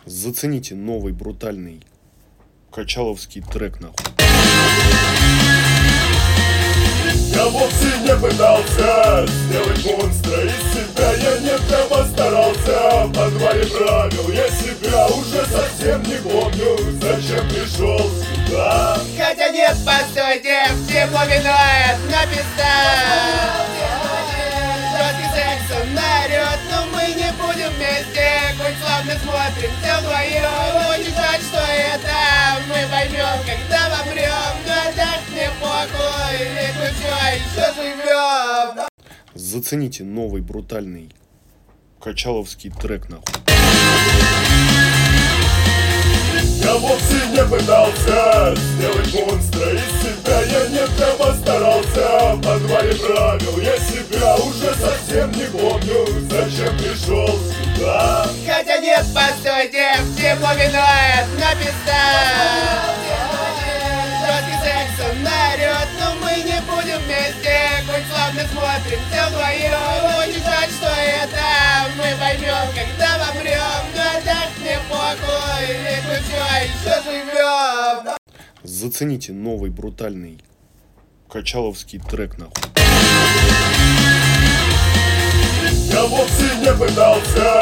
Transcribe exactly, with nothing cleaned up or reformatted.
Зацените новый брутальный качаловский трек, нахуй. Я вовсе не пытался сделать монстра из себя, я не прямо старался. В подвале правил я себя уже совсем не помню, зачем пришел сюда. Хотя нет, постойте, всему виноват на пизда. Жесткий секс он орёт, но мы не будем вместе. Хоть славно смотримся вдвоем, очень жаль, что это мы поймем, когда вомрем. Но так мне похуй, ведь мы все еще живем. Зацените новый брутальный качаловский трек, нахуй. Я вовсе не пытался сделать монстра из себя, я не прямо старался. В подвале правил я себя уже совсем не помню, зачем пришел сюда. Хотя нет, постойте, всему виноват на пизда. Жесткий секс он орёт, но мы не будем вместе. Хоть славно смотримся вдвоем, очень жаль, что это мы поймем, когда вомрем. Но так мне похуй, ведь мы все еще живем. Зацените новый брутальный качаловский трек, нахуй. Я вовсе не пытался